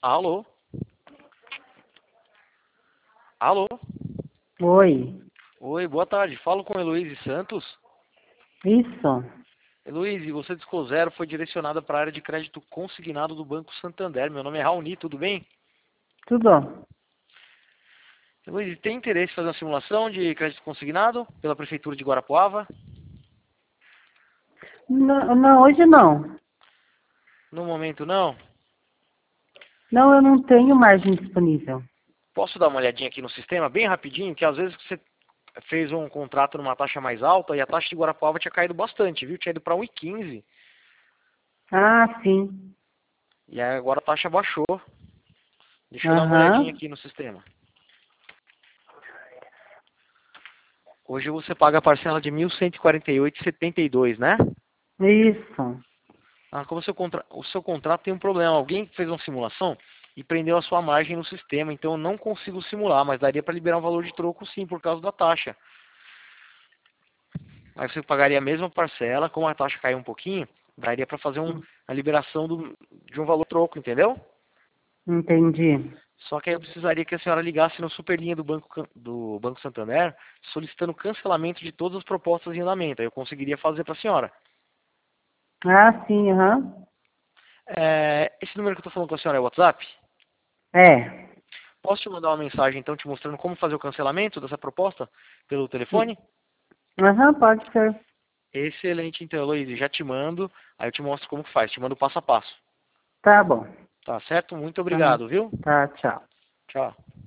Alô? Alô? Oi, Oi, boa tarde. Falo com Heloíse Santos. isso, Heloíse, você discou zero, foi direcionada para a área de crédito consignado do Banco Santander. Meu nome é Raoni, tudo bem? tudo. Heloíse, tem interesse em fazer uma simulação de crédito consignado pela Prefeitura de Guarapuava? Não, não, hoje não. No momento não. Não, eu não tenho margem disponível. Posso dar uma olhadinha aqui no sistema, bem rapidinho, que às vezes você fez um contrato numa taxa mais alta e a taxa de Guarapuava tinha caído bastante, viu? Tinha ido para 1,15 Ah, sim. e aí agora a taxa baixou. Deixa eu dar uma olhadinha Aham, aqui no sistema. Hoje você paga a parcela de 1.148,72, né? isso. Ah, como o seu contrato tem um problema. Alguém fez uma simulação e prendeu a sua margem no sistema, então eu não consigo simular, mas daria para liberar um valor de troco sim, por causa da taxa. Aí você pagaria a mesma parcela, como a taxa caiu um pouquinho, daria para fazer a liberação de um valor troco, entendeu? Entendi. Só que aí eu precisaria que a senhora ligasse no Superlinha do Banco Santander, solicitando cancelamento de todas as propostas em andamento. Aí eu conseguiria fazer para a senhora. Ah, sim, aham. Esse número que eu estou falando com a senhora é o WhatsApp? É. Posso te mandar uma mensagem, então, te mostrando como fazer o cancelamento dessa proposta pelo telefone? Aham, pode ser. Excelente, então, Heloísa, já te mando, aí eu te mostro como que faz, te mando passo a passo. Tá bom. Tá certo? Muito Aham. obrigado, viu? Tá, tchau. Tchau.